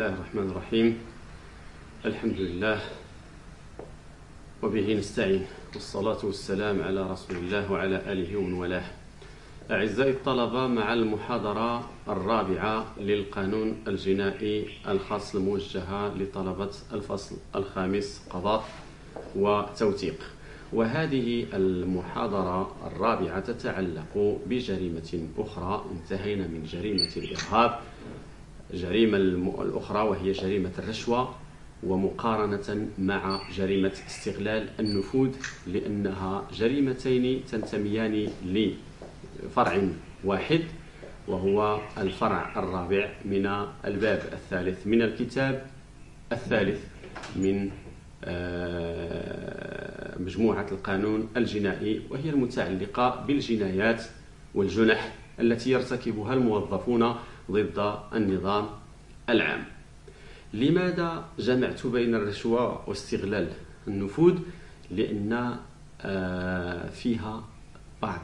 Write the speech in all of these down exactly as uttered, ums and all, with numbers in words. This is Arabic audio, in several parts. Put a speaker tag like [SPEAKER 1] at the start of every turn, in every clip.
[SPEAKER 1] الله الرحمن الرحيم. الحمد لله وبه نستعين، والصلاة والسلام على رسول الله وعلى آله ومن والاه. أعزائي الطلبة، مع المحاضرة الرابعة للقانون الجنائي الخاص الموجهة لطلبة الفصل الخامس قضاء وتوثيق. وهذه المحاضرة الرابعة تتعلق بجريمة أخرى. انتهينا من جريمة الإرهاب. جريمة الأخرى وهي جريمة الرشوة، ومقارنة مع جريمة استغلال النفوذ، لأنها جريمتين تنتميان لفرع واحد، وهو الفرع الرابع من الباب الثالث من الكتاب الثالث من مجموعة القانون الجنائي، وهي المتعلقة بالجنايات والجنح التي يرتكبها الموظفون ضد النظام العام. لماذا جمعت بين الرشوة واستغلال النفوذ؟ لأن فيها بعض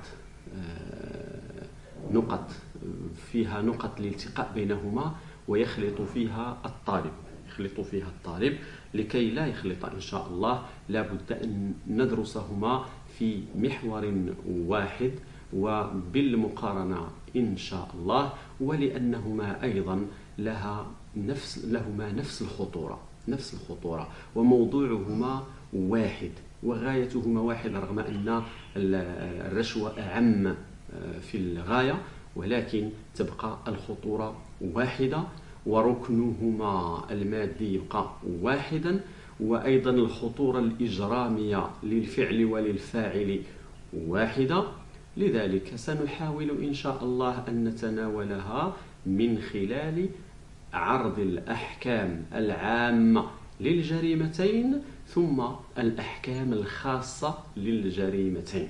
[SPEAKER 1] نقط فيها نقط الالتقاء بينهما، ويخلط فيها الطالب يخلط فيها الطالب لكي لا يخلط إن شاء الله. لا بد أن ندرسهما في محور واحد وبالمقارنة إن شاء الله، ولأنهما أيضا لها نفس لهما نفس الخطورة نفس الخطورة وموضوعهما واحد وغايتهما واحد، رغم أن الرشوة أعم في الغاية، ولكن تبقى الخطورة واحدة، وركنهما المادي يبقى واحدا، وأيضا الخطورة الإجرامية للفعل وللفاعل واحدة. لذلك سنحاول إن شاء الله أن نتناولها من خلال عرض الأحكام العامة للجريمتين، ثم الأحكام الخاصة للجريمتين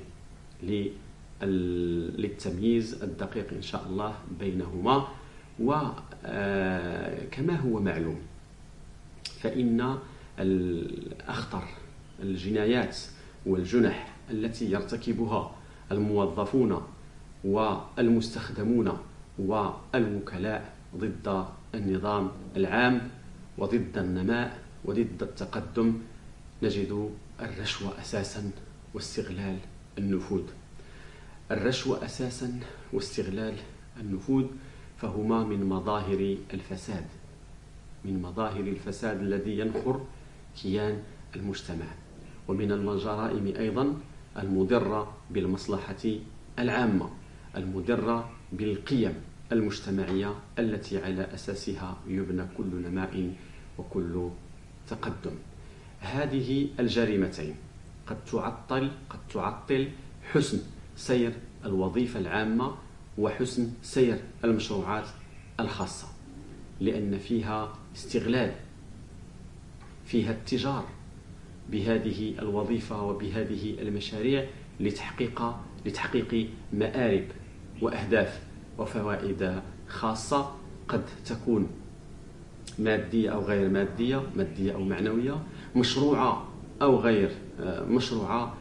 [SPEAKER 1] للتمييز الدقيق إن شاء الله بينهما. وكما هو معلوم، فإن الأخطر الجنايات والجنح التي يرتكبها الموظفون والمستخدمون والوكلاء ضد النظام العام وضد النماء وضد التقدم، نجد الرشوة أساسا واستغلال النفوذ. الرشوة أساسا واستغلال النفوذ فهما من مظاهر الفساد من مظاهر الفساد الذي ينخر كيان المجتمع، ومن الجرائم أيضا المضرة بالمصلحة العامة، المضرة بالقيم المجتمعية التي على أساسها يبنى كل نماء وكل تقدم. هذه الجريمتين قد تعطل قد تعطل حسن سير الوظيفة العامة وحسن سير المشروعات الخاصة، لأن فيها استغلال، فيها اتجار بهذه الوظيفة وبهذه المشاريع لتحقيق لتحقيق مآرب وأهداف وفوائد خاصة، قد تكون مادية أو غير مادية، مادية أو معنوية، مشروعة أو غير مشروعة،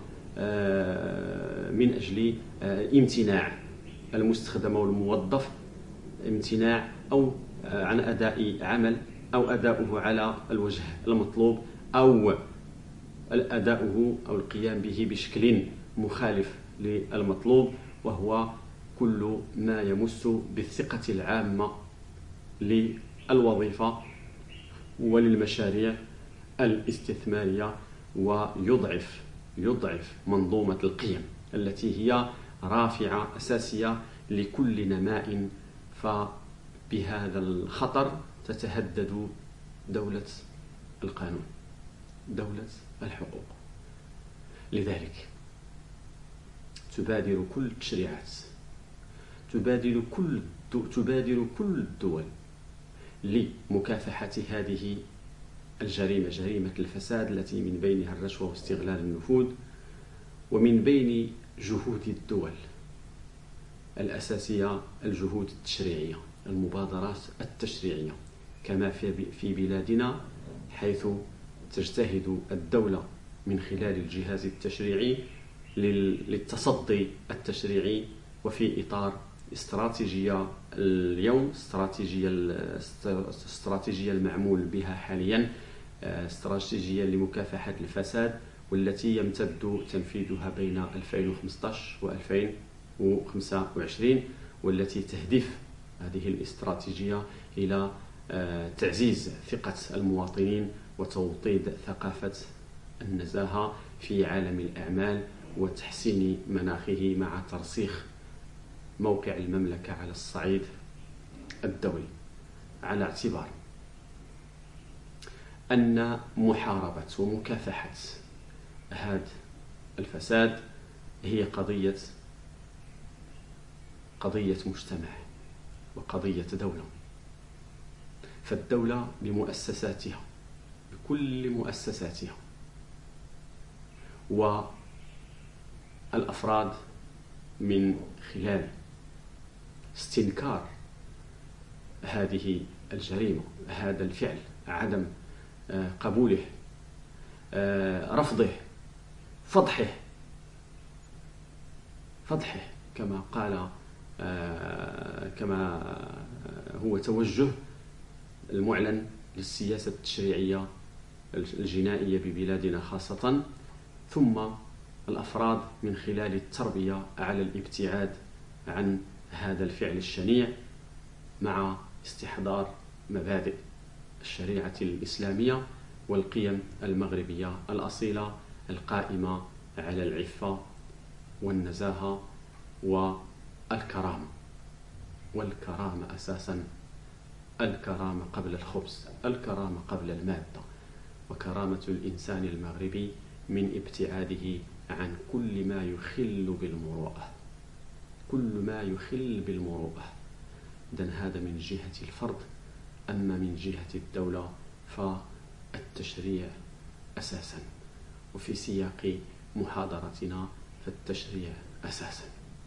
[SPEAKER 1] من أجل امتناع المستخدم والموظف امتناع أو عن أداء عمل أو أداؤه على الوجه المطلوب، أو أداؤه أو القيام به بشكل مخالف للمطلوب، وهو كل ما يمس بالثقة العامة للوظيفة وللمشاريع الاستثمارية، ويضعف يضعف منظومة القيم التي هي رافعة أساسية لكل نماء. فبهذا الخطر تتهدد دولة القانون، دولة الحقوق. لذلك تبادر كل التشريعات تبادر كل تبادر كل الدول لمكافحة هذه الجريمة، جريمة الفساد، التي من بينها الرشوة واستغلال النفوذ. ومن بين جهود الدول الأساسية الجهود التشريعية، المبادرات التشريعية، كما في بلادنا، حيث تجتهد الدولة من خلال الجهاز التشريعي للتصدي التشريعي، وفي إطار استراتيجية اليوم، استراتيجية الاستراتيجية المعمول بها حاليا، استراتيجية لمكافحة الفساد، والتي يمتد تنفيذها بين ألفين وخمسة عشر و ألفين وخمسة وعشرين، والتي تهدف هذه الاستراتيجية إلى تعزيز ثقة المواطنين وتوطيد ثقافة النزاهة في عالم الأعمال وتحسين مناخه، مع ترسيخ موقع المملكة على الصعيد الدولي، على اعتبار أن محاربة ومكافحة هذا الفساد هي قضية قضية مجتمع وقضية دولة. فالدولة بمؤسساتها، بكل مؤسساتها، والأفراد من خلال استنكار هذه الجريمة، هذا الفعل، عدم قبوله، رفضه، فضحه فضحه كما قال كما هو توجه المعلن للسياسة التشريعية الجنائية ببلادنا خاصة، ثم الأفراد من خلال التربية على الابتعاد عن هذا الفعل الشنيع، مع استحضار مبادئ الشريعة الإسلامية والقيم المغربية الأصيلة القائمة على العفة والنزاهة والكرامة. والكرامة أساسا، الكرامة قبل الخبز، الكرامة قبل المادة. وكرامة الإنسان المغربي من ابتعاده عن كل ما يخل بالمروءة، كل ما يخل بالمروءة. إذن هذا من جهة الفرد. أما من جهة الدولة فالتشريع أساسا، وفي سياق محاضرتنا فالتشريع أساسا.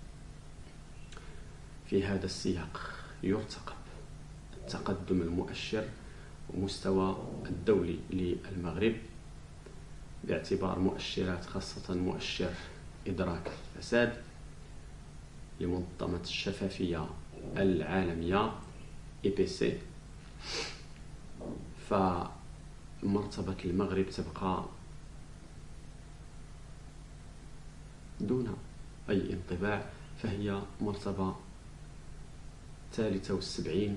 [SPEAKER 1] في هذا السياق يرتقب التقدم المؤشر ومستوى الدولي للمغرب باعتبار مؤشرات، خاصة مؤشر إدراك الفساد لمنظمة الشفافية العالمية إي بي سي. فمرتبة المغرب تبقى دون أي انطباع، فهي مرتبة ثالثة والسبعين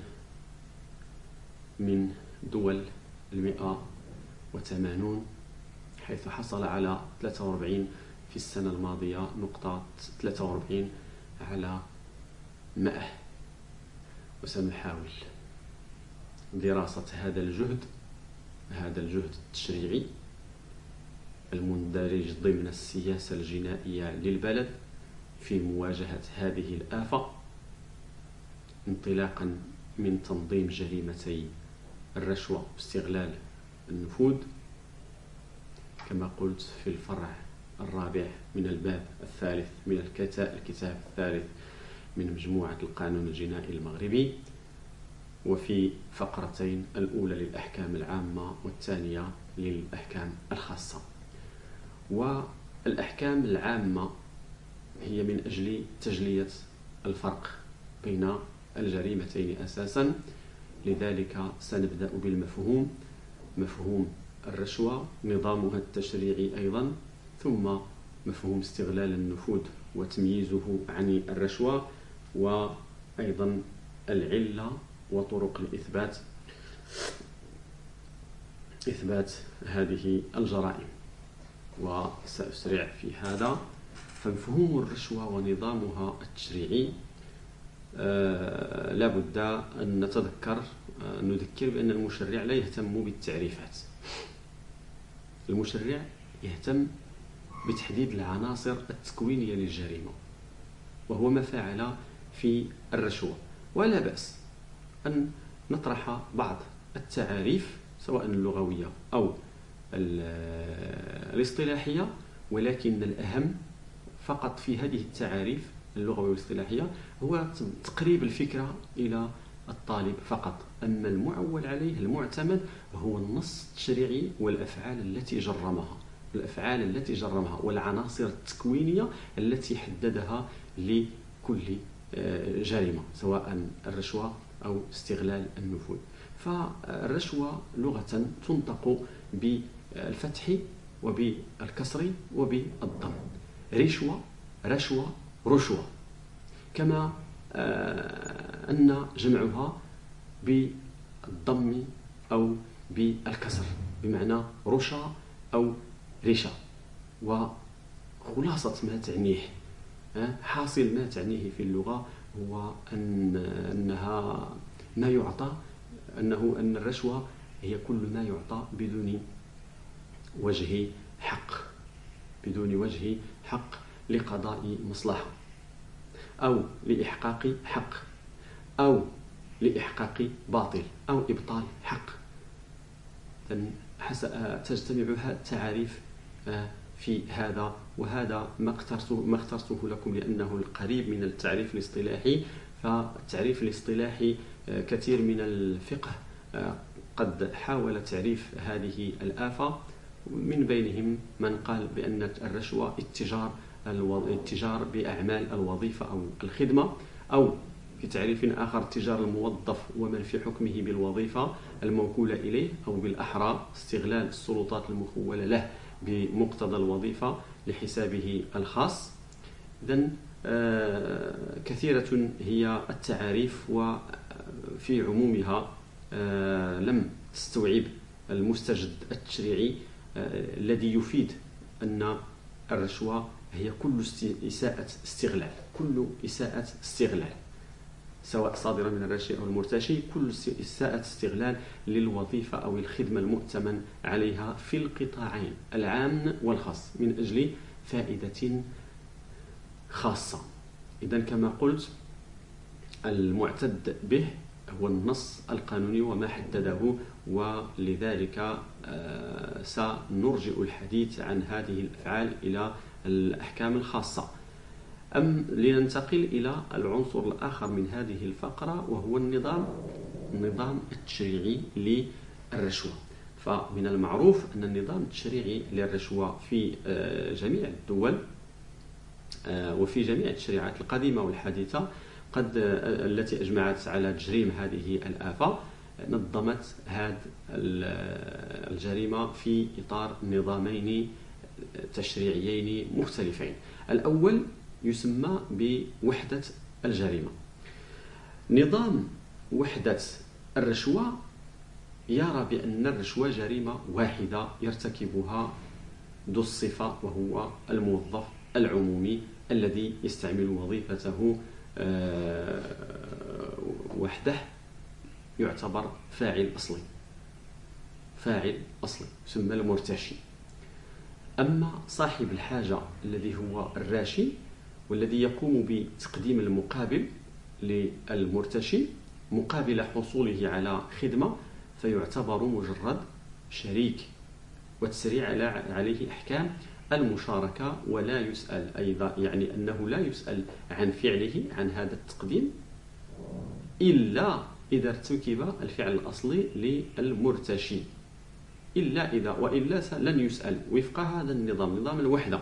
[SPEAKER 1] من دول المئة وثمانون، حيث حصل على ثلاثة وأربعين في السنة الماضية، نقطة ثلاثة وأربعين على مئة. وسنحاول دراسة هذا الجهد هذا الجهد التشريعي المندرج ضمن السياسة الجنائية للبلد في مواجهة هذه الآفة، انطلاقا من تنظيم جريمتي الرشوة واستغلال النفوذ، كما قلت في الفرع الرابع من الباب الثالث من الكتاب الثالث من مجموعة القانون الجنائي المغربي، وفي فقرتين، الأولى للأحكام العامة والثانية للأحكام الخاصة. والأحكام العامة هي من أجل تجلية الفرق بين الجريمتين أساسا، لذلك سنبدأ بالمفهوم، مفهوم الرشوة، نظامها التشريعي أيضا، ثم مفهوم استغلال النفوذ وتمييزه عن الرشوة، وأيضا العلة وطرق الإثبات إثبات هذه الجرائم. وسأسرع في هذا. فمفهوم الرشوة ونظامها التشريعي آه لابد أن نتذكر آه نذكر بأن المشرع لا يهتم بالتعريفات. المشرع يهتم بتحديد العناصر التكوينية للجريمة، وهو ما فعل في الرشوة. ولا بأس أن نطرح بعض التعاريف سواء اللغوية أو الاصطلاحية، ولكن الأهم فقط في هذه التعاريف اللغوية والاصطلاحية هو تقريب الفكرة إلى الطالب فقط. أما المعول عليه المعتمد هو النص التشريعي والأفعال التي جرمها الأفعال التي جرمها والعناصر التكوينية التي حددها لكل جريمة، سواء الرشوة أو استغلال النفوذ. فالرشوة لغة تنطق بالفتح وبالكسر وبالضم، رشوة، رشوة، رشوة، كما أن جمعها بالضم أو بالكسر بمعنى رشا أو رشا. وخلاصة ما تعنيه، حاصل ما تعنيه في اللغة هو أن أنها ما يعطى أنه أن الرشوة هي كل ما يعطى بدون وجه حق، بدون وجه حق لقضاء مصلحة أو لإحقاق حق أو لإحقاق باطل أو إبطال حق. تجتمع التعاريف في هذا، وهذا ما اخترته, ما اخترته لكم لأنه القريب من التعريف الاصطلاحي. فالتعريف الاصطلاحي كثير من الفقه قد حاول تعريف هذه الآفة، من بينهم من قال بأن الرشوة اتجار الاتجار بأعمال الوظيفة أو الخدمة، أو في تعريف آخر اتجار الموظف ومن في حكمه بالوظيفة الموكولة إليه، أو بالأحرى استغلال السلطات المخولة له بمقتضى الوظيفة لحسابه الخاص. إذن كثيرة هي التعاريف، وفي عمومها لم تستوعب المستجد التشريعي الذي يفيد أن الرشوة هي كل إساءة استغلال، كل إساءة استغلال سواء صادرة من الراشي أو المرتشي، كل إساءة استغلال للوظيفة أو الخدمة المؤتمن عليها في القطاعين العام والخاص من أجل فائدة خاصة. إذن كما قلت المعتد به هو النص القانوني وما حدده، ولذلك سنرجئ الحديث عن هذه الأفعال إلى الأحكام الخاصة. أم لننتقل إلى العنصر الآخر من هذه الفقرة، وهو النظام النظام التشريعي للرشوة. فمن المعروف أن النظام التشريعي للرشوة في جميع الدول وفي جميع التشريعات القديمة والحديثة قد التي أجمعت على تجريم هذه الآفة نظمت هذه الجريمة في إطار نظامين تشريعيين مختلفين. الأول يسمى بوحدة الجريمة. نظام وحدة الرشوة يرى بأن الرشوة جريمة واحدة يرتكبها ذو الصفة، وهو الموظف العمومي الذي يستعمل وظيفته وحده، يعتبر فاعل أصلي، فاعل أصلي يسمى المرتشي. أما صاحب الحاجة الذي هو الراشي والذي يقوم بتقديم المقابل للمرتشي مقابل حصوله على خدمة، فيعتبر مجرد شريك، وتسري عليه أحكام المشاركة، ولا يسأل أيضا، يعني أنه لا يسأل عن فعله عن هذا التقديم إلا إذا ارتكب الفعل الأصلي للمرتشي، إلا إذا وإلا لن يسأل وفق هذا النظام، نظام الوحدة.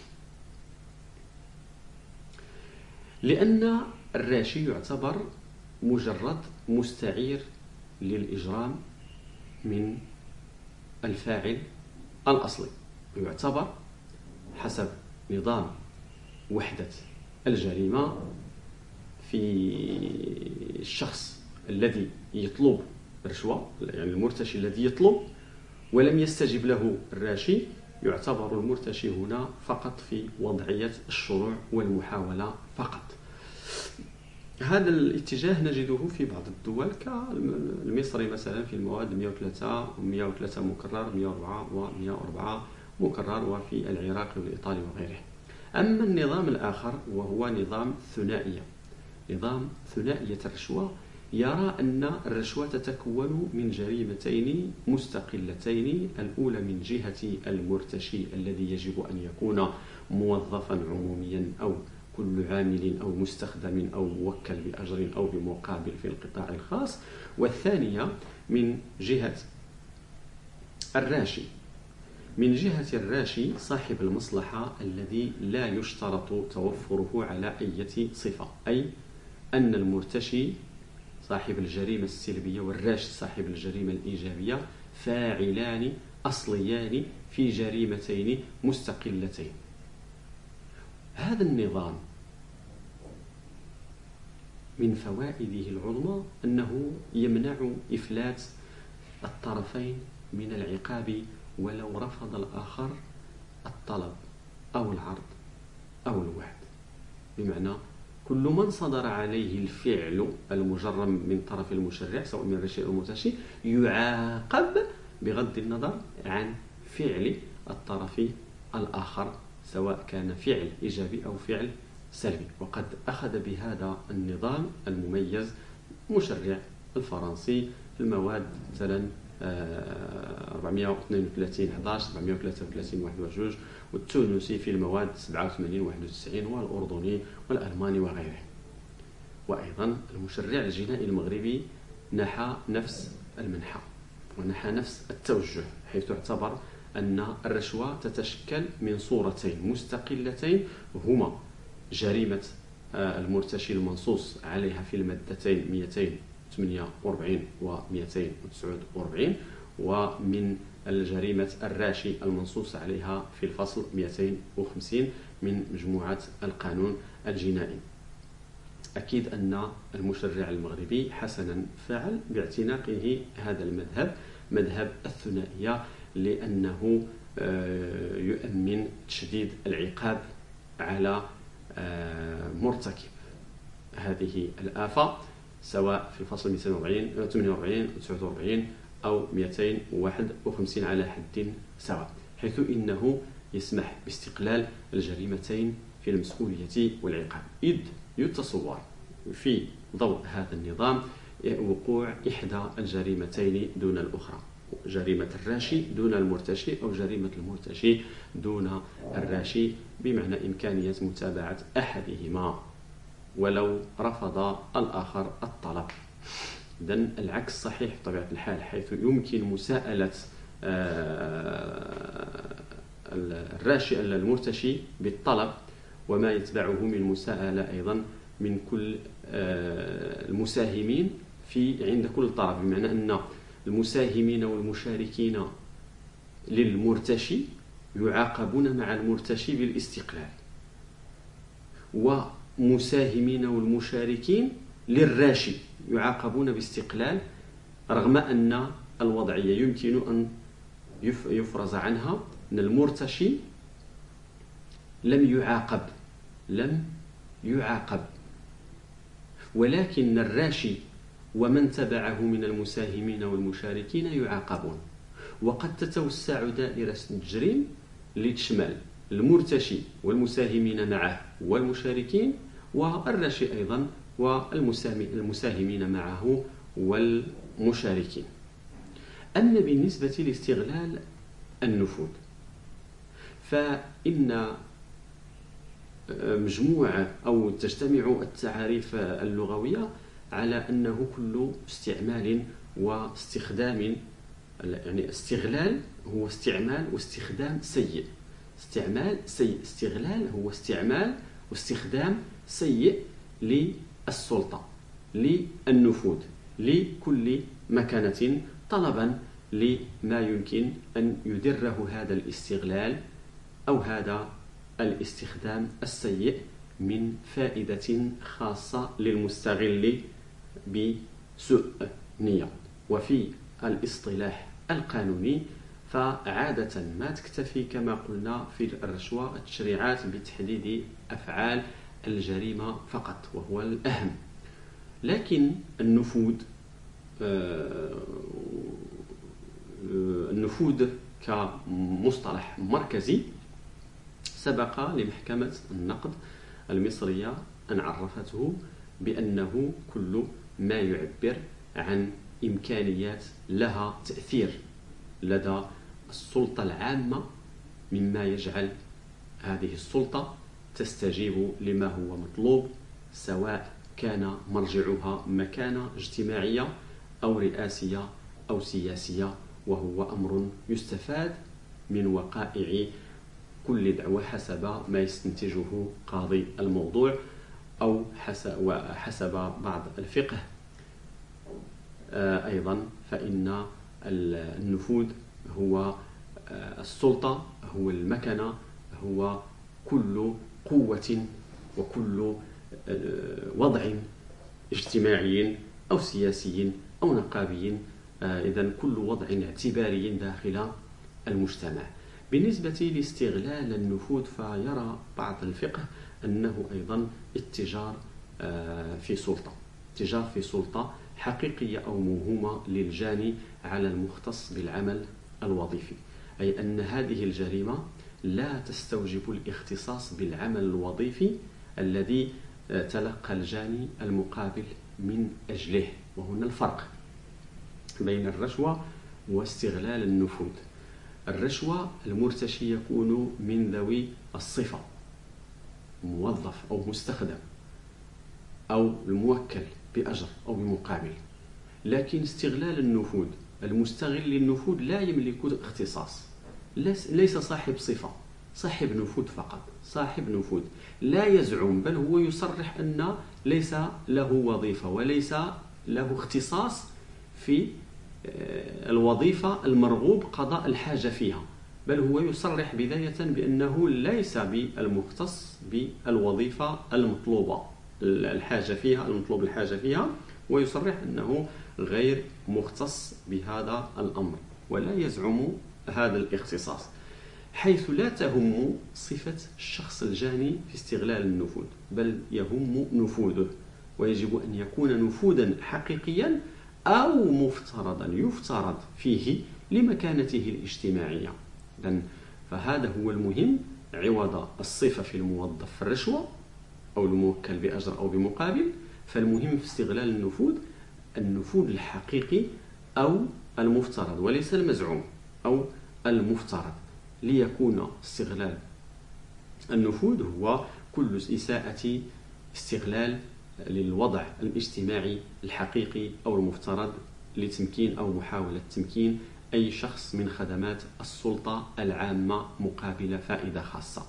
[SPEAKER 1] لأن الراشي يعتبر مجرد مستعير للإجرام من الفاعل الأصلي، يعتبر حسب نظام وحدة الجريمة في الشخص الذي يطلب رشوة، يعني المرتشي الذي يطلب ولم يستجب له الراشي، يعتبر المرتشي هنا فقط في وضعية الشروع والمحاولة فقط. هذا الاتجاه نجده في بعض الدول كالمصري مثلا في المواد مئة وثلاثة ومئة وثلاثة مكرر، مئة وأربعة ومئة وأربعة مكرر، وفي العراق والإيطالي وغيره. أما النظام الآخر وهو نظام ثنائية، نظام ثنائية الرشوة يرى أن الرشوة تتكون من جريمتين مستقلتين، الأولى من جهة المرتشي الذي يجب أن يكون موظفا عموميا أو كل عامل أو مستخدم أو موكل بأجر أو بمقابل في القطاع الخاص، والثانية من جهة الراشي، من جهة الراشي صاحب المصلحة الذي لا يشترط توفره على أي صفة، أي أن المرتشي صاحب الجريمة السلبية والراشي صاحب الجريمة الإيجابية فاعلان أصليان في جريمتين مستقلتين. هذا النظام من فوائده العظمى أنه يمنع إفلات الطرفين من العقاب ولو رفض الآخر الطلب أو العرض أو الوعد. بمعنى كل من صدر عليه الفعل المجرم من طرف المشرع سواء من الراشي أو المرتشي يعاقب بغض النظر عن فعل الطرف الآخر سواء كان فعل إيجابي أو فعل سلبي. وقد أخذ بهذا النظام المميز المشرع الفرنسي في المواد مثلا أربعمائة واثنين وثلاثين أحد عشر أربعمائة وثلاثة وثلاثين واحد وعشرين، والتونسي في المواد سبعة وثمانين واحد وتسعين، والأردني والألماني وغيره. وأيضا المشرع الجنائي المغربي نحى نفس المنحى ونحى نفس التوجه، حيث اعتبر أن الرشوة تتشكل من صورتين مستقلتين هما جريمة المرتشي المنصوص عليها في المادتين مئتين وثمانية وأربعين و مئتين وتسعة وأربعين، ومن الجريمة الراشي المنصوص عليها في الفصل مئتين وخمسين من مجموعة القانون الجنائي. أكيد أن المشرع المغربي حسنا فعل باعتناقه هذا المذهب، مذهب الثنائية، لأنه يؤمن تشديد العقاب على مرتكب هذه الآفة سواء في الفصل مئتين وثمانية وأربعين و تسعة وأربعين أو مئتين وواحد وخمسين على حد سواء، حيث إنه يسمح باستقلال الجريمتين في المسؤولية والعقاب. إذ يتصور في ضوء هذا النظام وقوع إحدى الجريمتين دون الأخرى، جريمة الراشي دون المرتشي أو جريمة المرتشي دون الراشي، بمعنى إمكانية متابعة أحدهما ولو رفض الآخر الطلب. إذن العكس صحيح بطبيعة الحال، حيث يمكن مساءلة الراشي المرتشي بالطلب وما يتبعه من مساءلة أيضا من كل المساهمين في عند كل طرف، بمعنى أن المساهمين والمشاركين للمرتشي يعاقبون مع المرتشي بالاستقلال، ومساهمين والمشاركين للراشي يعاقبون باستقلال، رغم أن الوضعية يمكن أن يفرز عنها أن المرتشي لم يعاقب لم يعاقب ولكن الراشي ومن تبعه من المساهمين والمشاركين يعاقبون. وقد تتوسع دائرة التجريم لتشمل المرتشي والمساهمين معه والمشاركين، والراشي أيضا والمساهمين معه والمشاركين. أما بالنسبة لاستغلال النفوذ فإن مجموعة أو تجتمع التعاريف اللغوية على أنه كل استعمال واستخدام، يعني استغلال هو استعمال واستخدام سيء، استعمال سيء، استغلال هو استعمال واستخدام سيء للسلطة، للنفوذ، لكل مكانة، طلبا لما يمكن أن يدره هذا الاستغلال أو هذا الاستخدام السيء من فائدة خاصة للمستغل بسوء نية. وفي الاصطلاح القانوني فعادة ما تكتفي كما قلنا في الرشوة التشريعات بتحديد أفعال الجريمة فقط وهو الأهم، لكن النفوذ النفوذ كمصطلح مركزي سبق لمحكمة النقد المصرية أن عرفته بأنه كل ما يعبر عن إمكانيات لها تأثير لدى السلطة العامة مما يجعل هذه السلطة تستجيب لما هو مطلوب، سواء كان مرجعها مكانة اجتماعية أو رئاسية أو سياسية، وهو أمر يستفاد من وقائع كل دعوة حسب ما يستنتجه قاضي الموضوع. أو حسب بعض الفقه أيضا فإن النفوذ هو السلطة، هو المكنة، هو كل قوة وكل وضع اجتماعي أو سياسي أو نقابي، إذن كل وضع اعتباري داخل المجتمع. بالنسبة لاستغلال النفوذ فيرى بعض الفقه أنه أيضا اتجار في سلطة، اتجار في سلطة حقيقية أو موهومة للجاني على المختص بالعمل الوظيفي، أي أن هذه الجريمة لا تستوجب الاختصاص بالعمل الوظيفي الذي تلقى الجاني المقابل من أجله. وهنا الفرق بين الرشوة واستغلال النفوذ. الرشوة المرتشي يكون من ذوي الصفة، موظف أو مستخدم أو الموكل بأجر أو بمقابل، لكن استغلال النفوذ المستغل للنفوذ لا يملك اختصاص، ليس صاحب صفة، صاحب نفوذ فقط، صاحب نفوذ لا يزعم، بل هو يصرح أن ليس له وظيفة وليس له اختصاص في الوظيفة المرغوب قضاء الحاجة فيها، بل هو يصرح بداية بأنه ليس بالمختص بالوظيفة المطلوبة الحاجة فيها، المطلوب الحاجة فيها، ويصرح أنه غير مختص بهذا الأمر ولا يزعم هذا الاختصاص، حيث لا تهم صفة الشخص الجاني في استغلال النفوذ، بل يهم نفوذه، ويجب أن يكون نفوذا حقيقيا أو مفترضا يفترض فيه لمكانته الاجتماعية. فهذا هو المهم، عوض الصفة في الموظف في الرشوة أو الموكل بأجر أو بمقابل، فالمهم في استغلال النفوذ النفوذ الحقيقي أو المفترض وليس المزعوم أو المفترض. ليكون استغلال النفوذ هو كل إساءة استغلال للوضع الاجتماعي الحقيقي أو المفترض لتمكين أو محاولة تمكين أي شخص من خدمات السلطة العامة مقابل فائدة خاصة.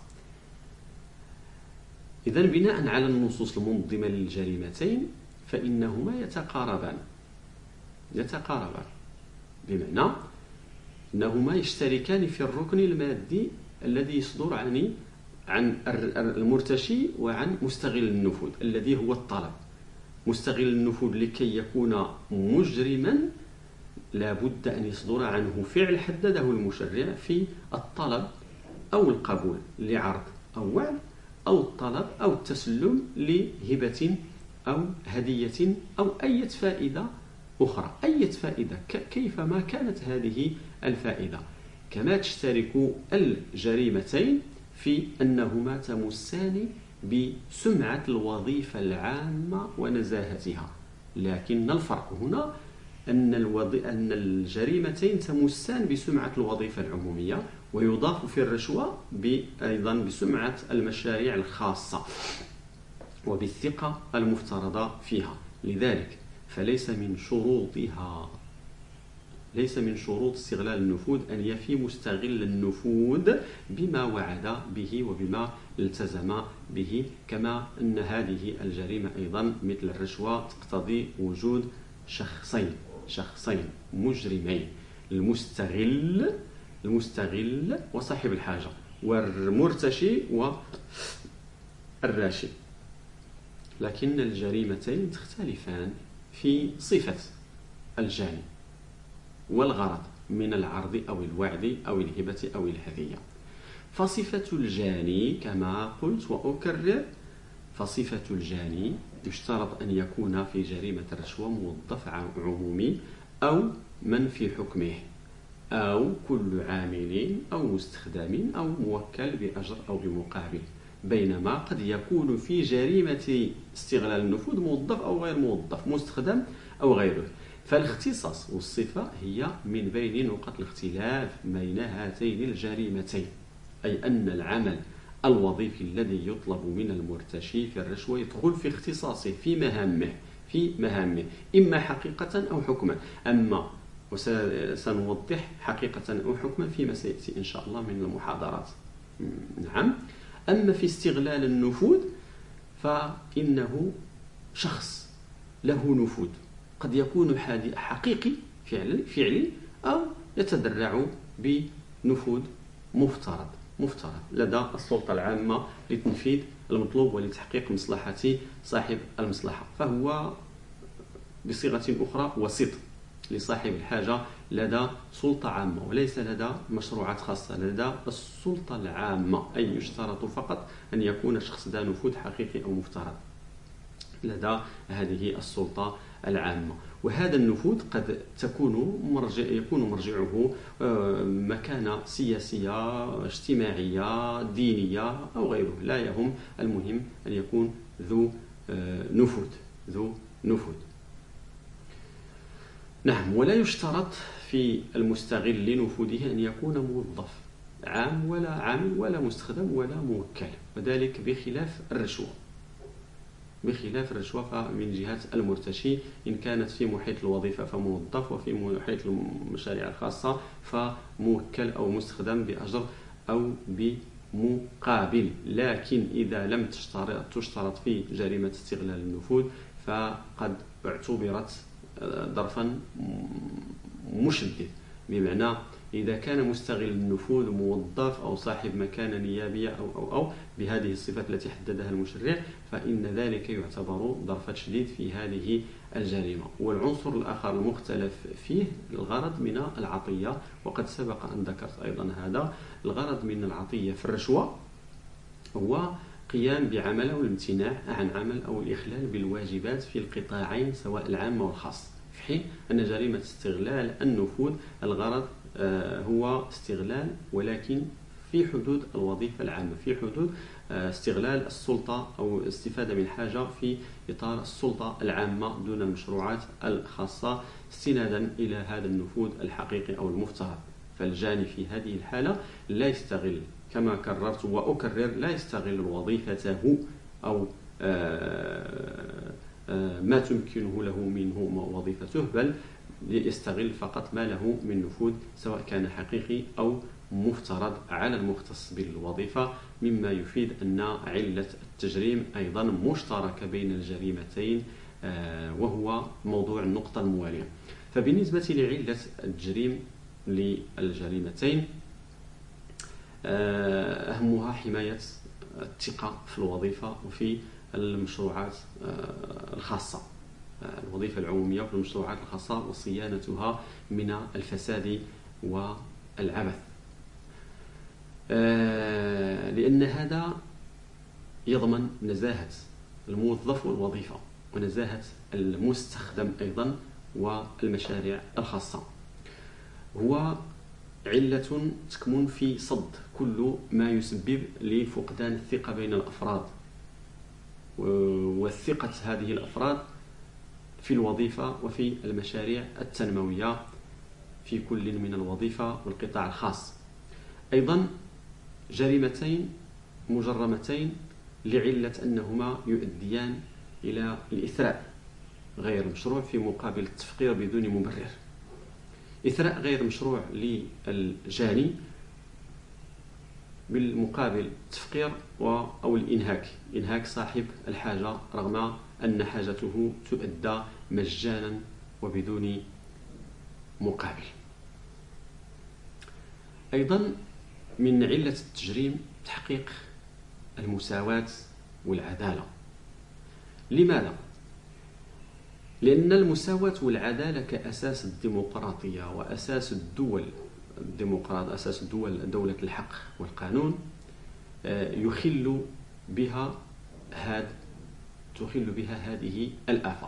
[SPEAKER 1] إذن بناء على النصوص المنظمة للجريمتين فإنهما يتقاربان يتقاربان بمعنى أنهما يشتركان في الركن المادي الذي يصدر عن عن المرتشي وعن مستغل النفوذ الذي هو الطلب. مستغل النفوذ لكي يكون مجرما لا بد أن يصدر عنه فعل حدده المشرع في الطلب أو القبول لعرض أو وعد أو الطلب أو التسلم لهبة أو هدية أو أي فائدة أخرى، أي فائدة كيفما كانت هذه الفائدة. كما تشترك الجريمتين في أنهما تمسان بسمعة الوظيفة العامة ونزاهتها، لكن الفرق هنا أن, الوظ... أن الجريمتين تمسان بسمعة الوظيفة العمومية، ويضاف في الرشوة أيضا بسمعة المشاريع الخاصة وبالثقة المفترضة فيها. لذلك فليس من شروطها ليس من شروط استغلال النفوذ أن يفي مستغل النفوذ بما وعد به وبما التزم به، كما أن هذه الجريمة أيضا مثل الرشوة تقتضي وجود شخصين شخصين مجرمين، المستغل المستغل وصاحب الحاجة، والمرتشي والراشي. لكن الجريمتين تختلفان في صفة الجاني والغرض من العرض أو الوعد أو الهبة أو الهدية. فصفة الجاني كما قلت وأكرر، فصفة الجاني يشترط أن يكون في جريمة الرشوة موظف عمومي أو من في حكمه أو كل عامل أو مستخدم أو موكل بأجر أو بمقابل، بينما قد يكون في جريمة استغلال النفوذ موظف أو غير موظف، مستخدم أو غيره. فالاختصاص والصفة هي من بين نقط الاختلاف بين هاتين الجريمتين، أي أن العمل الوظيفي الذي يطلب من المرتشي في الرشوة يدخل في اختصاصه في مهامه في مهامه إما حقيقة أو حكما، أما وسنوضح حقيقة أو حكما فيما سيأتي إن شاء الله من المحاضرات. نعم. أما في استغلال النفوذ فإنه شخص له نفوذ، قد يكون حقيقي فعلا فعلي أو يتدرع بنفوذ مفترض مفترض لدى السلطة العامة لتنفيذ المطلوب ولتحقيق مصلحة صاحب المصلحة، فهو بصيغة أخرى وسيط لصاحب الحاجة لدى سلطة عامة وليس لدى مشروعات خاصة، لدى السلطة العامة، أي يشترط فقط أن يكون الشخص ذا نفوذ حقيقي أو مفترض لدى هذه السلطة العامة. وهذا النفوذ قد تكون مرجع يكون مرجعه مكانة سياسية اجتماعية دينية أو غيره، لا يهم، المهم أن يكون ذو نفوذ ذو نفوذ. نعم، ولا يشترط في المستغل لنفوذه أن يكون موظف عام ولا عامل ولا مستخدم ولا موكل، وذلك بخلاف الرشوة. بخلاف الرشوة فمن جهة المرتشي إن كانت في محيط الوظيفة فموظف، وفي محيط المشاريع الخاصة فموكل أو مستخدم بأجر أو بمقابل. لكن إذا لم تشترط, تشترط في جريمة استغلال النفوذ فقد اعتبرت ظرفا مشدد، بمعنى إذا كان مستغل النفوذ موظف أو صاحب مكانة نيابية أو أو أو بهذه الصفات التي حددها المشرع فإن ذلك يعتبر ظرف شديد في هذه الجريمة. والعنصر الآخر المختلف فيه الغرض من العطية، وقد سبق أن ذكرت أيضا هذا. الغرض من العطية في الرشوة هو قيام بعمل أو الامتناع عن عمل أو الإخلال بالواجبات في القطاعين سواء العام والخاص، في حين أن جريمة استغلال النفوذ الغرض هو استغلال ولكن في حدود الوظيفة العامة، في حدود استغلال السلطة أو استفادة من حاجة في إطار السلطة العامة دون المشروعات الخاصة استنادا إلى هذا النفوذ الحقيقي أو المفترض. فالجاني في هذه الحالة لا يستغل، كما كررت وأكرر، لا يستغل وظيفته أو ما تمكنه له منه وظيفته، بل يستغل فقط ما له من نفوذ سواء كان حقيقي أو مفترض على المختص بالوظيفة، مما يفيد أن علة التجريم أيضا مشتركة بين الجريمتين وهو موضوع النقطة الموالية. فبالنسبة لعلة التجريم للجريمتين أهمها حماية الثقة في الوظيفة وفي المشروعات الخاصة، الوظيفة العمومية في المشروعات الخاصة وصيانتها من الفساد والعبث، لأن هذا يضمن نزاهة الموظف والوظيفة ونزاهة المستخدم أيضا والمشاريع الخاصة. هو علة تكمن في صد كل ما يسبب لفقدان الثقة بين الأفراد والثقة هذه الأفراد في الوظيفة وفي المشاريع التنموية في كل من الوظيفة والقطاع الخاص. أيضا جريمتين مجرمتين لعلة أنهما يؤديان إلى الإثراء غير مشروع في مقابل التفقير بدون مبرر. إثراء غير مشروع للجاني بالمقابل التفقير أو الإنهاك، إنهاك صاحب الحاجة رغم أن حاجته تؤدى مجانا وبدون مقابل. أيضا من علة التجريم تحقيق المساواة والعدالة. لماذا؟ لأن المساواة والعدالة كأساس الديمقراطية وأساس الدول الديمقراط أساس الدول دولة الحق والقانون يخل بها هاد تخل بها هذه الآفة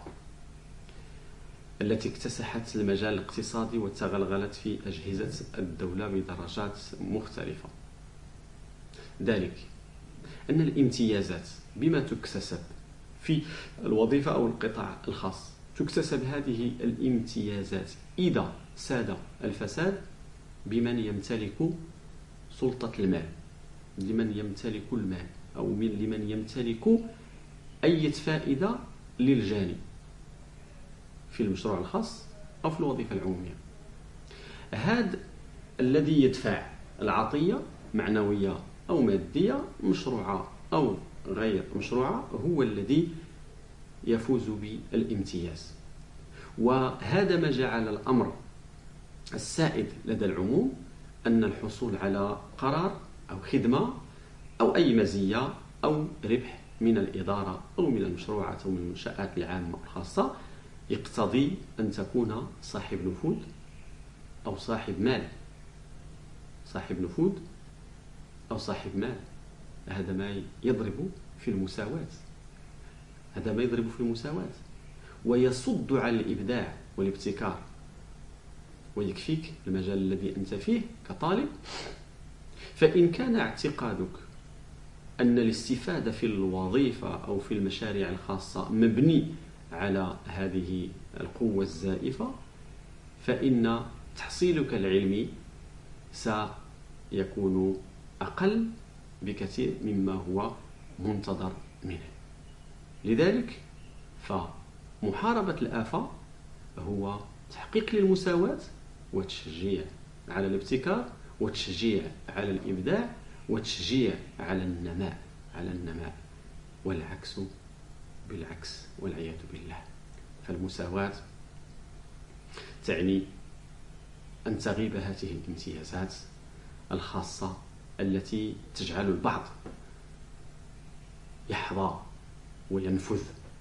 [SPEAKER 1] التي اكتسحت المجال الاقتصادي وتغلغلت في أجهزة الدولة بدرجات مختلفة. ذلك أن الامتيازات بما تكتسب في الوظيفة أو القطاع الخاص، تكتسب هذه الامتيازات إذا ساد الفساد بمن يمتلك سلطة المال، لمن يمتلك المال أو من لمن يمتلك أي فائدة للجاني في المشروع الخاص أو في الوظيفة العمومية. هذا الذي يدفع العطية معنوية أو مادية، مشروعة أو غير مشروعة هو الذي يفوز بالامتياز. وهذا ما جعل الأمر السائد لدى العموم أن الحصول على قرار أو خدمة أو أي مزية أو ربح من الإدارة أو من المشروعات أو من المنشآت العامة والخاصة يقتضي أن تكون صاحب نفوذ أو صاحب مال. صاحب نفوذ أو صاحب مال، هذا ما يضرب في المساواة، هذا ما يضرب في المساواة ويصد على الإبداع والابتكار. ويكفيك المجال الذي أنت فيه كطالب، فإن كان اعتقادك أن الاستفادة في الوظيفة أو في المشاريع الخاصة مبني على هذه القوة الزائفة، فإن تحصيلك العلمي سيكون أقل بكثير مما هو منتظر منه. لذلك فمحاربة الآفة هو تحقيق للمساواة وتشجيع على الابتكار وتشجيع على الإبداع وتشجيع على النماء على النماء والعكس بالعكس والعياذ بالله. فالمساواة تعني أن تغيب هذه الامتيازات الخاصة التي تجعل البعض يحظى وينفذ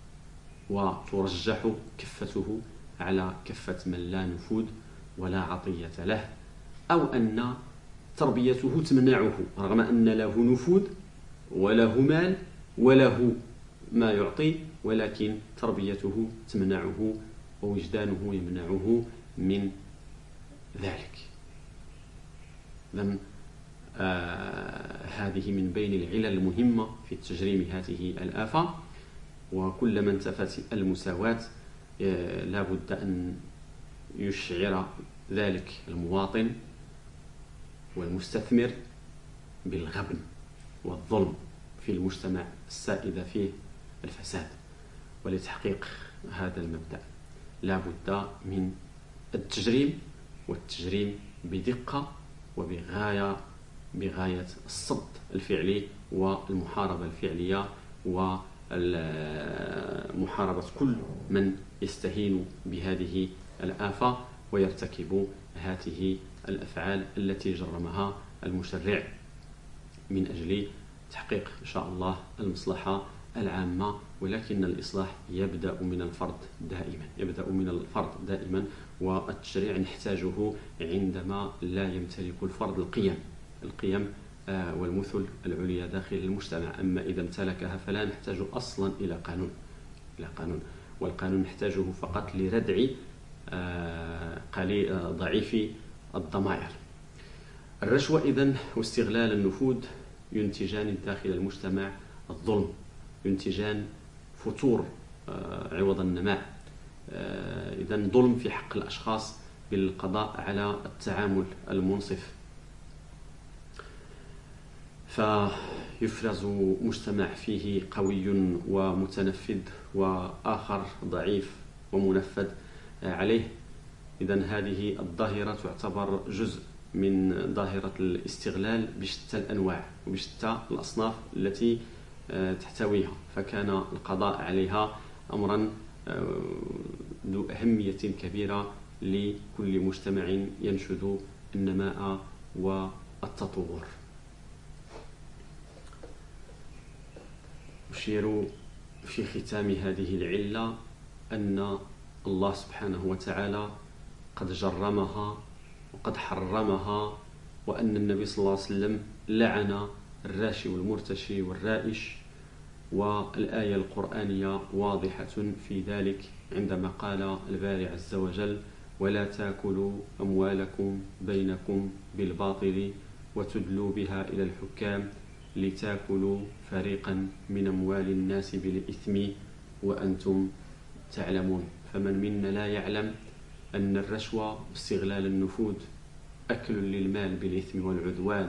[SPEAKER 1] وترجح كفته على كفة من لا نفوذ ولا عطية له، أو أن تربيته تمنعه رغم أن له نفوذ وله مال وله ما يعطي، ولكن تربيته تمنعه ووجدانه يمنعه من ذلك. إذن آه هذه من بين العلل المهمة في تجريم هذه الآفة. وكلما انتفت المساواة آه لا بد أن يشعر ذلك المواطن والمستثمر بالغبن والظلم في المجتمع السائد فيه الفساد. ولتحقيق هذا المبدأ لا بد من التجريم، والتجريم بدقة وبغاية بغاية الصد الفعلي والمحاربة الفعلية ومحاربة كل من يستهين بهذه الآفة ويرتكب هذه الأفعال التي جرمها المشرع من أجل تحقيق إن شاء الله المصلحة العامة. ولكن الإصلاح يبدأ من الفرد دائما يبدأ من الفرد دائما والتشريع نحتاجه عندما لا يمتلك الفرد القيم القيم والمثل العليا داخل المجتمع. أما إذا امتلكها فلا نحتاج أصلا إلى قانون إلى قانون والقانون نحتاجه فقط لردع ضعيف الضمائر. الرشوة إذن واستغلال النفوذ ينتجان داخل المجتمع الظلم، ينتجان فتور عوض النماء. إذن ظلم في حق الأشخاص بالقضاء على التعامل المنصف، فيفرز مجتمع فيه قوي ومتنفذ وآخر ضعيف ومنفذ عليه. إذن هذه الظاهرة تعتبر جزء من ظاهرة الاستغلال بشتى الأنواع وبشتى الأصناف التي تحتويها، فكان القضاء عليها أمرا ذو أهمية كبيرة لكل مجتمع ينشد النماء والتطور. أشير في ختام هذه العلة أن الله سبحانه وتعالى قد جرمها وقد حرمها، وأن النبي صلى الله عليه وسلم لعن الراشي والمرتشي والرائش، والآية القرآنية واضحة في ذلك عندما قال الباري عز وجل: ولا تأكلوا أموالكم بينكم بالباطل وتدلوا بها إلى الحكام لتأكلوا فريقا من أموال الناس بالإثم وأنتم تعلمون. فمن منا لا يعلم أن الرشوة واستغلال النفوذ أكل للمال بالإثم والعدوان،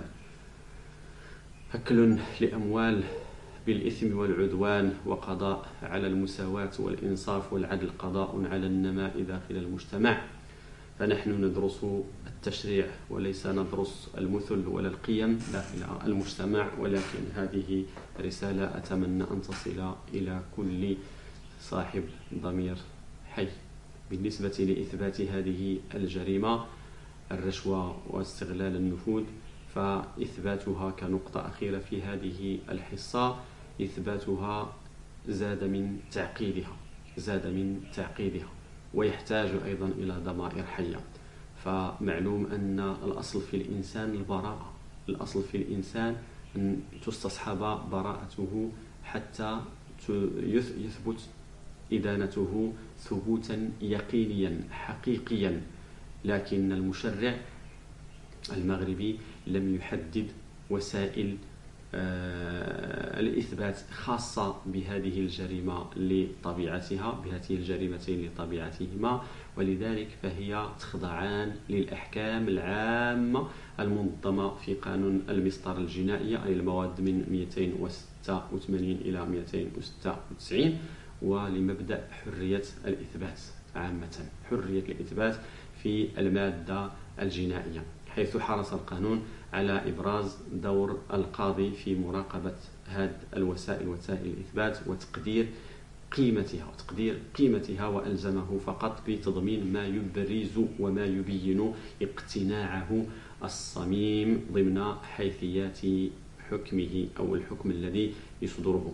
[SPEAKER 1] أكل لأموال بالإثم والعدوان، وقضاء على المساواة والإنصاف والعدل قضاء على النماء داخل المجتمع. فنحن ندرس التشريع وليس ندرس المثل ولا القيم لا المجتمع، ولكن هذه رسالة أتمنى أن تصل إلى كل صاحب ضمير حي. بالنسبة لإثبات هذه الجريمة الرشوة واستغلال النفوذ، فإثباتها كنقطة أخيرة في هذه الحصة، إثباتها زاد من تعقيدها زاد من تعقيدها ويحتاج أيضا إلى ضمائر حية. فمعلوم أن الأصل في الإنسان البراءة، الأصل في الإنسان أن تستصحب براءته حتى يثبت إدانته ثبوتا يقينيا حقيقيا. لكن المشرع المغربي لم يحدد وسائل آه الإثبات خاصة بهذه الجريمة لطبيعتها بهذه الجريمتين لطبيعتهما، ولذلك فهي تخضعان للأحكام العامة المنظمة في قانون المسطرة الجنائية، أي المواد من مئتين وستة وثمانين إلى مئتين وستة وتسعين، ولمبدأ حرية الإثبات عامة، حرية الإثبات في المادة الجنائية، حيث حرص القانون على إبراز دور القاضي في مراقبة هذه الوسائل وسائل الإثبات وتقدير قيمتها وتقدير قيمتها وألزمه فقط بتضمين ما يبرز وما يبين اقتناعه الصميم ضمن حيثيات حكمه أو الحكم الذي يصدره.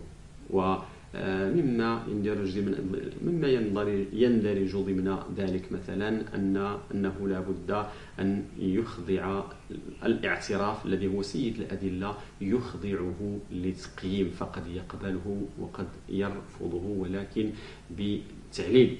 [SPEAKER 1] ومما يندرج مما يندرج ضمن ذلك مثلا أن أنه لا بد أن يخضع الاعتراف الذي هو سيد الأدلة، يخضعه لتقييم، فقد يقبله وقد يرفضه، ولكن بتعليل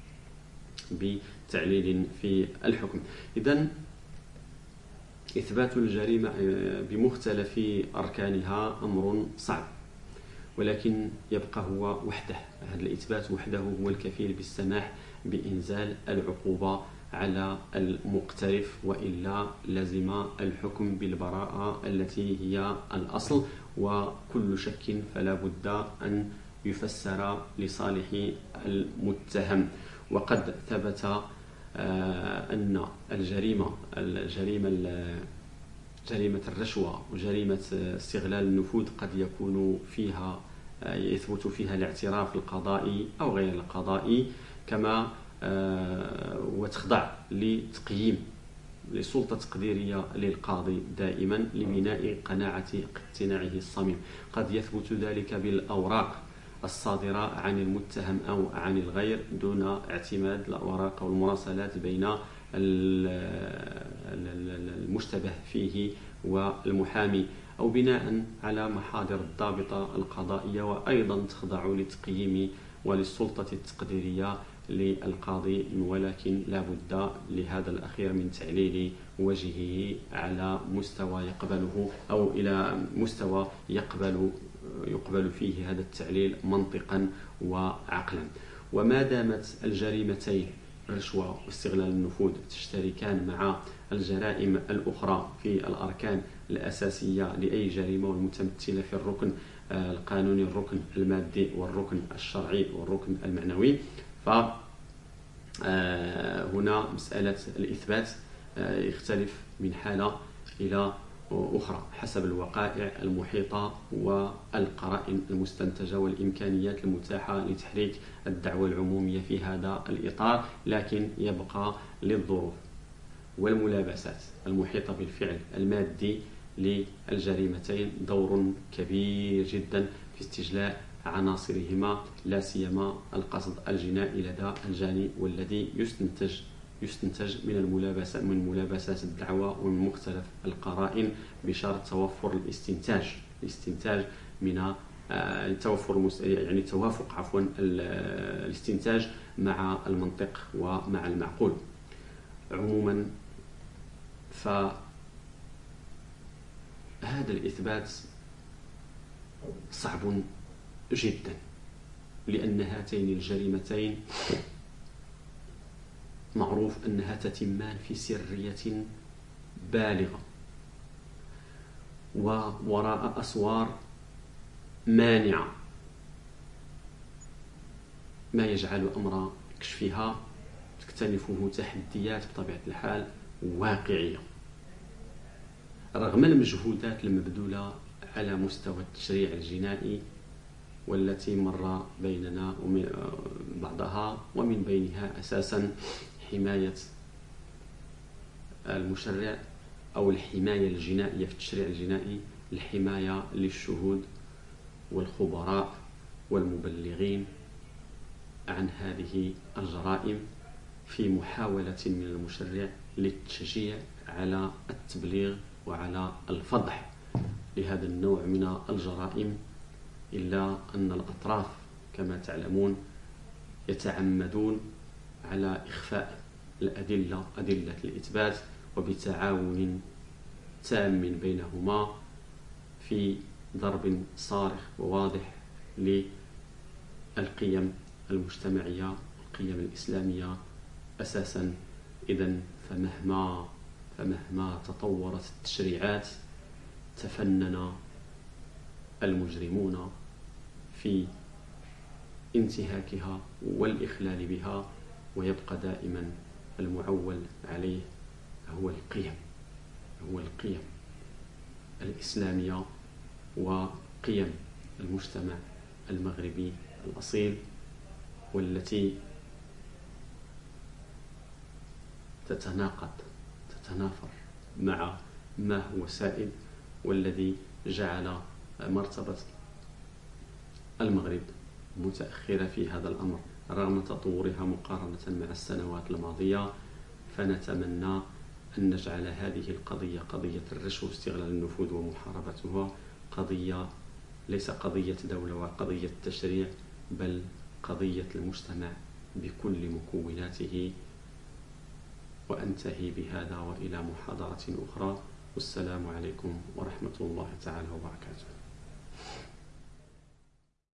[SPEAKER 1] بتعليل في الحكم. إذن إثبات الجريمة بمختلف أركانها أمر صعب، ولكن يبقى هو وحده، هذا الإثبات وحده هو الكفيل بالسماح بإنزال العقوبة على المقترف، وإلا لازم الحكم بالبراءة التي هي الأصل، وكل شك فلا بد أن يفسر لصالح المتهم. وقد ثبت أن الجريمة الجريمة جريمة الرشوة وجريمة استغلال النفوذ قد يكون فيها يثبت فيها الاعتراف القضائي أو غير القضائي، كما وتخضع لتقييم لسلطة تقديرية للقاضي دائما لبناء قناعة اقتناعه الصميم. قد يثبت ذلك بالأوراق الصادرة عن المتهم أو عن الغير دون اعتماد الأوراق والمراسلات بين المشتبه فيه والمحامي، أو بناء على محاضر الضابطة القضائية، وأيضا تخضع للتقييم وللسلطة التقديرية للقاضي، ولكن لا بد لهذا الأخير من تعليل وجهه على مستوى يقبله أو إلى مستوى يقبل يقبل فيه هذا التعليل منطقا وعقلا. وما دامت الجريمتين الرشوة واستغلال النفوذ تشتركان مع الجرائم الأخرى في الأركان الأساسية لأي جريمة والمتمثلة في الركن القانوني، الركن المادي والركن الشرعي والركن المعنوي، فهنا مسألة الإثبات يختلف من حالة إلى أخرى حسب الوقائع المحيطة والقرائن المستنتجة والإمكانيات المتاحة لتحريك الدعوى العمومية في هذا الإطار، لكن يبقى للظروف والملابسات المحيطة بالفعل المادي للجريمتين دور كبير جدا في استجلاء عناصرهما، لا سيما القصد الجنائي لدى الجاني، والذي يستنتج يستنتج من الملابسة من ملابسات الدعوى ومن مختلف القرائن بشرط توفر الاستنتاج الاستنتاج من توفر يعني توافق عفوا الاستنتاج مع المنطق ومع المعقول. عموما فهذا الإثبات صعب جدا، لأن هاتين الجريمتين معروف أنها تتمان في سرية بالغة ووراء أسوار مانعة، ما يجعل أمر كشفها تكتنفه تحديات بطبيعة الحال واقعية، رغم المجهودات المبذولة على مستوى التشريع الجنائي والتي مر بيننا ومن بعضها، ومن بينها أساسا حماية المشرع أو الحماية الجنائية في التشريع الجنائي، الحماية للشهود والخبراء والمبلغين عن هذه الجرائم، في محاولة من المشرع للتشجيع على التبليغ وعلى الفضح لهذا النوع من الجرائم. إلا أن الأطراف كما تعلمون يتعمدون على إخفاء الأدلة، أدلة الإثبات، وبتعاون تام بينهما في ضرب صارخ وواضح للقيم المجتمعية والقيم الإسلامية أساسا. إذن فمهما فمهما تطورت التشريعات تفنن المجرمون في انتهاكها والإخلال بها، ويبقى دائما المعول عليه هو القيم هو القيم الإسلامية وقيم المجتمع المغربي الأصيل، والتي تتناقض تتنافر مع ما هو سائد، والذي جعل مرتبة المغرب متأخرة في هذا الأمر رغم تطورها مقارنة مع السنوات الماضية. فنتمنى أن نجعل هذه القضية، قضية الرشوة واستغلال النفوذ ومحاربتها، قضية ليس قضية دولة وقضية تشريع، بل قضية المجتمع بكل مكوناته. وأنتهي بهذا وإلى محاضرة أخرى، والسلام عليكم ورحمة الله تعالى وبركاته.